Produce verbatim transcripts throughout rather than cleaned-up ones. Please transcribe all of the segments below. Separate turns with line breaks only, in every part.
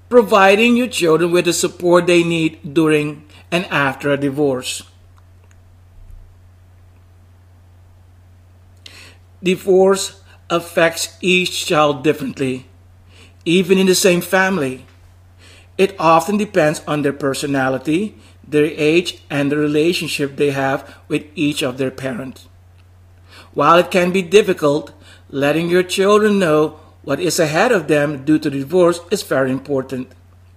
providing your children with the support they need during and after a divorce. Divorce affects each child differently, even in the same family. It often depends on their personality, their age, and the relationship they have with each of their parents. While it can be difficult, letting your children know what is ahead of them due to divorce is very important.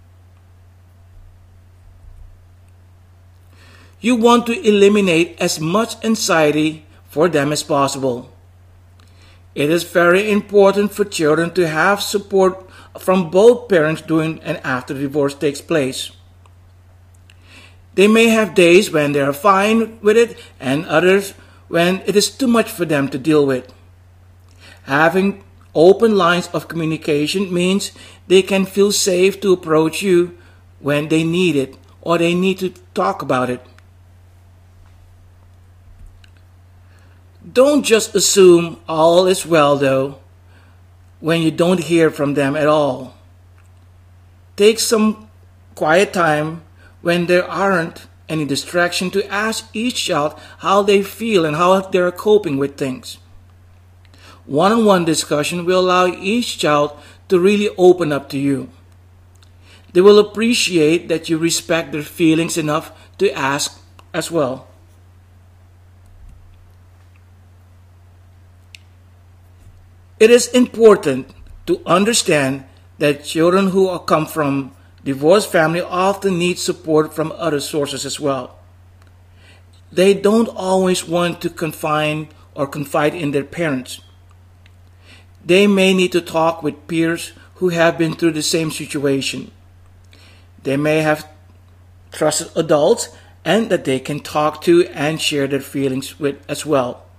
You want to eliminate as much anxiety for them as possible. It is very important for children to have support from both parents during and after the divorce takes place. They may have days when they are fine with it and others when it is too much for them to deal with. Having open lines of communication means they can feel safe to approach you when they need it or they need to talk about it. Don't just assume all is well, though, when you don't hear from them at all. Take some quiet time when there aren't any distraction to ask each child how they feel and how they're coping with things. One-on-one discussion will allow each child to really open up to you. They will appreciate that you respect their feelings enough to ask as well. It is important to understand that children who come from divorced families often need support from other sources as well. They don't always want to confine or confide in their parents. They may need to talk with peers who have been through the same situation. They may have trusted adults and that they can talk to and share their feelings with as well.